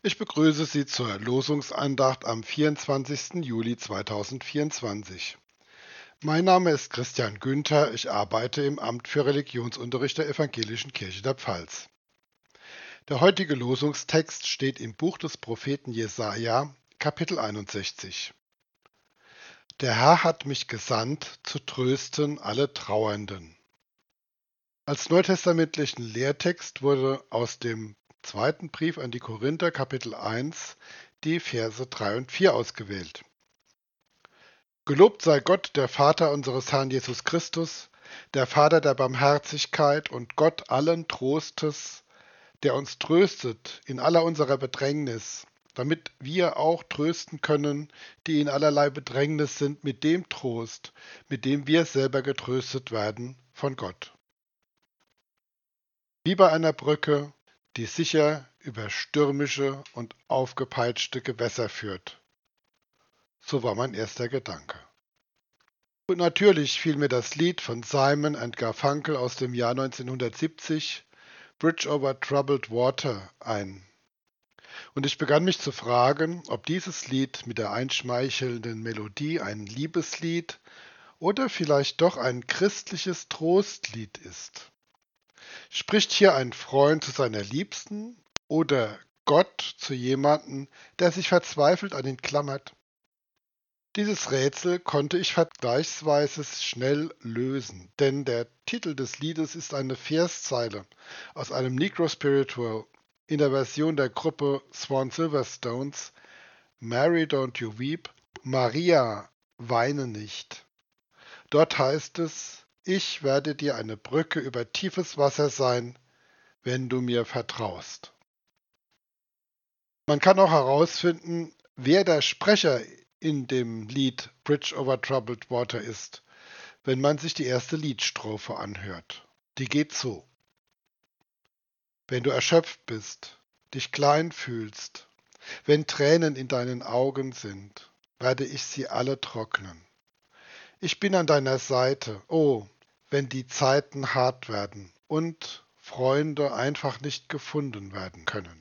Ich begrüße Sie zur Losungsandacht am 24. Juli 2024. Mein Name ist Christian Günther, ich arbeite im Amt für Religionsunterricht der Evangelischen Kirche der Pfalz. Der heutige Losungstext steht im Buch des Propheten Jesaja, Kapitel 61. Der Herr hat mich gesandt, zu trösten alle Trauernden. Als neutestamentlichen Lehrtext wurde aus dem zweiten Brief an die Korinther, Kapitel 1, die Verse 3 und 4 ausgewählt. Gelobt sei Gott, der Vater unseres Herrn Jesus Christus, der Vater der Barmherzigkeit und Gott allen Trostes, der uns tröstet in aller unserer Bedrängnis, damit wir auch trösten können, die in allerlei Bedrängnis sind, mit dem Trost, mit dem wir selber getröstet werden von Gott. Wie bei einer Brücke, die sicher über stürmische und aufgepeitschte Gewässer führt. So war mein erster Gedanke. Und natürlich fiel mir das Lied von Simon and Garfunkel aus dem Jahr 1970, Bridge over Troubled Water, ein. Und ich begann mich zu fragen, ob dieses Lied mit der einschmeichelnden Melodie ein Liebeslied oder vielleicht doch ein christliches Trostlied ist. Spricht hier ein Freund zu seiner Liebsten oder Gott zu jemandem, der sich verzweifelt an ihn klammert? Dieses Rätsel konnte ich vergleichsweise schnell lösen, denn der Titel des Liedes ist eine Verszeile aus einem Negro Spiritual in der Version der Gruppe Swan Silverstones, Mary Don't You Weep, Maria, weine nicht. Dort heißt es: Ich werde dir eine Brücke über tiefes Wasser sein, wenn du mir vertraust. Man kann auch herausfinden, wer der Sprecher in dem Lied Bridge over Troubled Water ist, wenn man sich die erste Liedstrophe anhört. Die geht so: Wenn du erschöpft bist, dich klein fühlst, wenn Tränen in deinen Augen sind, werde ich sie alle trocknen. Ich bin an deiner Seite, oh, wenn die Zeiten hart werden und Freunde einfach nicht gefunden werden können.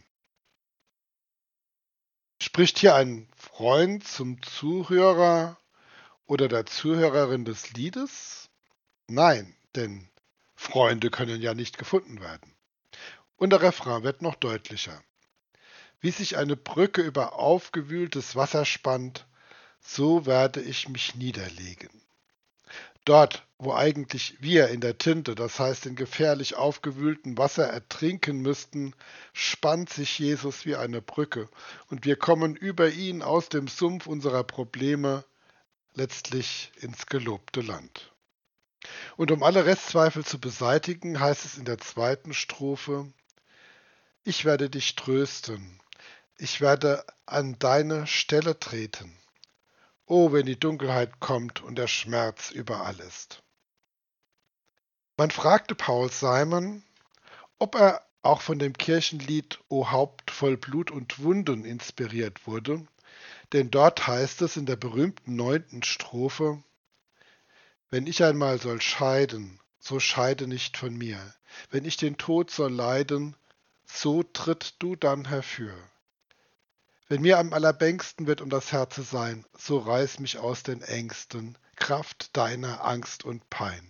Spricht hier ein Freund zum Zuhörer oder der Zuhörerin des Liedes? Nein, denn Freunde können ja nicht gefunden werden. Und der Refrain wird noch deutlicher. Wie sich eine Brücke über aufgewühltes Wasser spannt, so werde ich mich niederlegen. Dort, wo eigentlich wir in der Tinte, das heißt in gefährlich aufgewühltem Wasser ertrinken müssten, spannt sich Jesus wie eine Brücke und wir kommen über ihn aus dem Sumpf unserer Probleme letztlich ins gelobte Land. Und um alle Restzweifel zu beseitigen, heißt es in der zweiten Strophe: Ich werde dich trösten, ich werde an deine Stelle treten. Oh, wenn die Dunkelheit kommt und der Schmerz überall ist. Man fragte Paul Simon, ob er auch von dem Kirchenlied O Haupt voll Blut und Wunden inspiriert wurde, denn dort heißt es in der berühmten 9. Strophe: Wenn ich einmal soll scheiden, so scheide nicht von mir. Wenn ich den Tod soll leiden, so tritt du dann herfür. Wenn mir am allerbängsten wird um das Herze sein, so reiß mich aus den Ängsten, Kraft deiner Angst und Pein.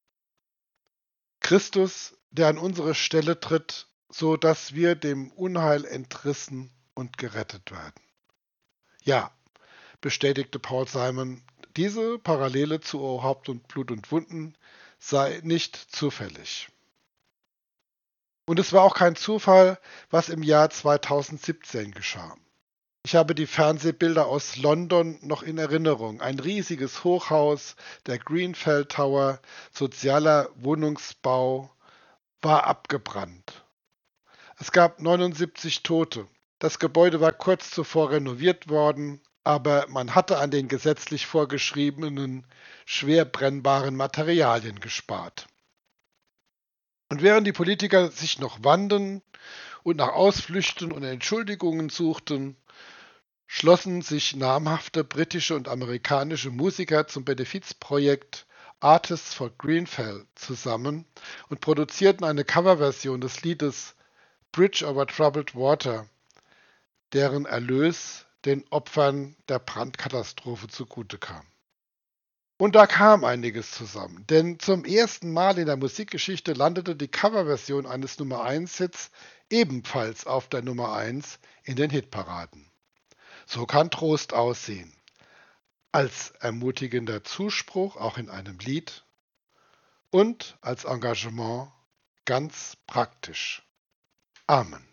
Christus, der an unsere Stelle tritt, so dass wir dem Unheil entrissen und gerettet werden. Ja, bestätigte Paul Simon, diese Parallele zu O Haupt und Blut und Wunden sei nicht zufällig. Und es war auch kein Zufall, was im Jahr 2017 geschah. Ich habe die Fernsehbilder aus London noch in Erinnerung. Ein riesiges Hochhaus, der Grenfell Tower, sozialer Wohnungsbau, war abgebrannt. Es gab 79 Tote. Das Gebäude war kurz zuvor renoviert worden, aber man hatte an den gesetzlich vorgeschriebenen, schwer brennbaren Materialien gespart. Und während die Politiker sich noch wanden und nach Ausflüchten und Entschuldigungen suchten, schlossen sich namhafte britische und amerikanische Musiker zum Benefizprojekt Artists for Grenfell zusammen und produzierten eine Coverversion des Liedes Bridge over Troubled Water, deren Erlös den Opfern der Brandkatastrophe zugute kam. Und da kam einiges zusammen, denn zum ersten Mal in der Musikgeschichte landete die Coverversion eines Nummer-1-Hits ebenfalls auf der Nummer 1 in den Hitparaden. So kann Trost aussehen. Als ermutigender Zuspruch auch in einem Lied und als Engagement ganz praktisch. Amen.